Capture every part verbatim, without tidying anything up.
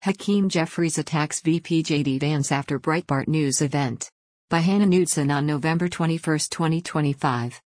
Hakeem Jeffries attacks V P J D Vance after Breitbart News event. By Hannah Knudsen on November twenty-first, twenty twenty-five.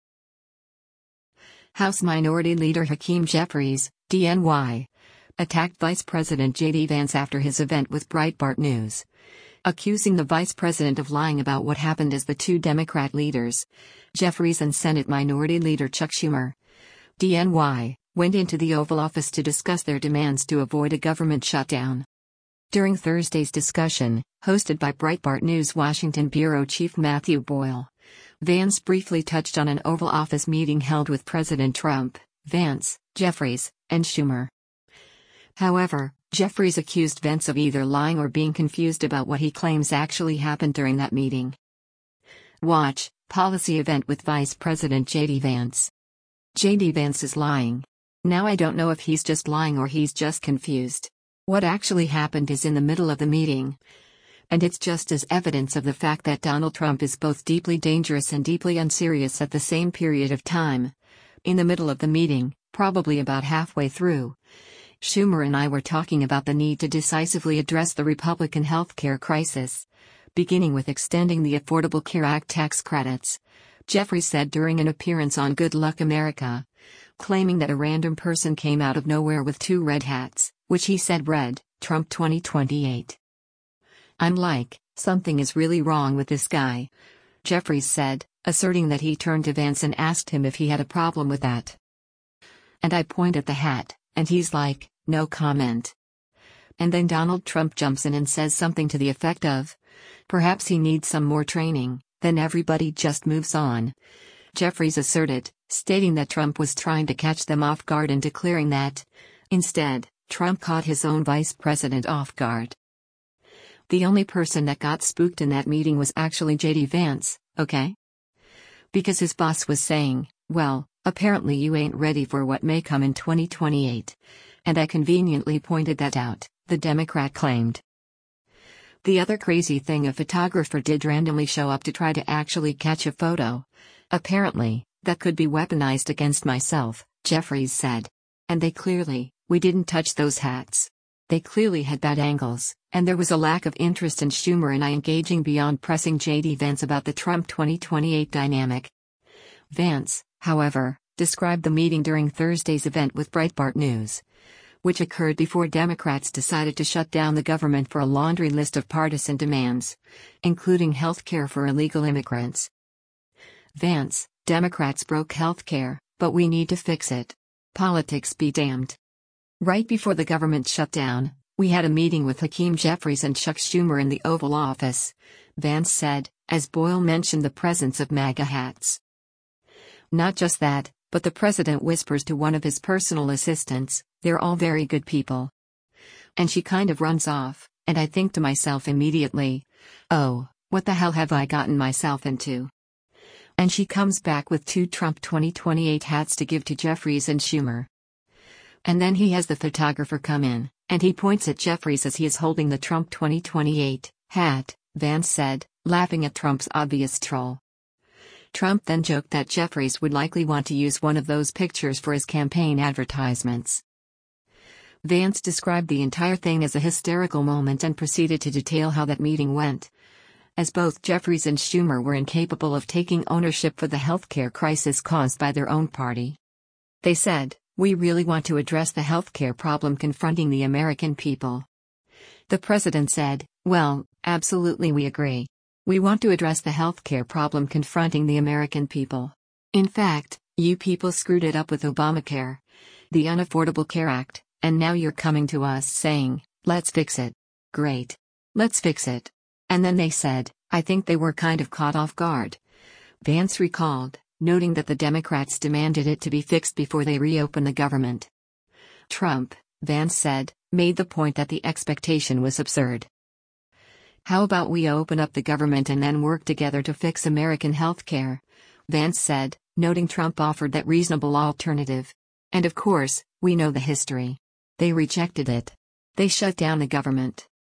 House Minority Leader Hakeem Jeffries, D N Y, attacked Vice President J D Vance after his event with Breitbart News, accusing the vice president of lying about what happened as the two Democrat leaders, Jeffries and Senate Minority Leader Chuck Schumer, D N Y, went into the Oval Office to discuss their demands to avoid a government shutdown. During Thursday's discussion, hosted by Breitbart News Washington bureau chief Matthew Boyle, Vance briefly touched on an Oval Office meeting held with President Trump, Vance, Jeffries, and Schumer. However, Jeffries accused Vance of either lying or being confused about what he claims actually happened during that meeting. Watch, Policy Event with Vice President J D Vance. J D Vance is lying. Now I don't know if he's just lying or he's just confused. What actually happened is in the middle of the meeting. And it's just as evidence of the fact that Donald Trump is both deeply dangerous and deeply unserious at the same period of time. In the middle of the meeting, probably about halfway through, Schumer and I were talking about the need to decisively address the Republican healthcare crisis, beginning with extending the Affordable Care Act tax credits, Jeffries said during an appearance on Good Luck America, claiming that a random person came out of nowhere with two red hats, which he said read, Trump twenty twenty-eight. I'm like, something is really wrong with this guy, Jeffries said, asserting that he turned to Vance and asked him if he had a problem with that. And I point at the hat, and he's like, no comment. And then Donald Trump jumps in and says something to the effect of, perhaps he needs some more training, then everybody just moves on. Jeffries asserted, stating that Trump was trying to catch them off guard and declaring that, instead, Trump caught his own vice president off guard. The only person that got spooked in that meeting was actually J D Vance, okay? Because his boss was saying, well, apparently you ain't ready for what may come in twenty twenty-eight. And I conveniently pointed that out, the Democrat claimed. The other crazy thing, a photographer did randomly show up to try to actually catch a photo. Apparently, that could be weaponized against myself, Jeffries said. And they clearly, we didn't touch those hats. They clearly had bad angles, and there was a lack of interest in Schumer and I engaging beyond pressing J D Vance about the Trump twenty twenty-eight dynamic. Vance, however, described the meeting during Thursday's event with Breitbart News, which occurred before Democrats decided to shut down the government for a laundry list of partisan demands, including health care for illegal immigrants. Vance, Democrats broke health care, but we need to fix it. Politics be damned. Right before the government shut down, we had a meeting with Hakeem Jeffries and Chuck Schumer in the Oval Office, Vance said, as Boyle mentioned the presence of MAGA hats. Not just that, but the president whispers to one of his personal assistants, they're all very good people. And she kind of runs off, and I think to myself immediately, oh, what the hell have I gotten myself into? And she comes back with two Trump twenty twenty-eight hats to give to Jeffries and Schumer. And then he has the photographer come in, and he points at Jeffries as he is holding the Trump twenty twenty-eight hat, Vance said, laughing at Trump's obvious troll. Trump then joked that Jeffries would likely want to use one of those pictures for his campaign advertisements. Vance described the entire thing as a hysterical moment and proceeded to detail how that meeting went, as both Jeffries and Schumer were incapable of taking ownership for the healthcare crisis caused by their own party. They said, we really want to address the healthcare problem confronting the American people. The president said, well, absolutely we agree. We want to address the healthcare problem confronting the American people. In fact, you people screwed it up with Obamacare, the Unaffordable Care Act, and now you're coming to us saying, let's fix it. Great. Let's fix it. And then they said, I think they were kind of caught off guard. Vance recalled, noting that the Democrats demanded it to be fixed before they reopen the government. Trump, Vance said, made the point that the expectation was absurd. How about we open up the government and then work together to fix American health care? Vance said, noting Trump offered that reasonable alternative. And of course, we know the history. They rejected it. They shut down the government.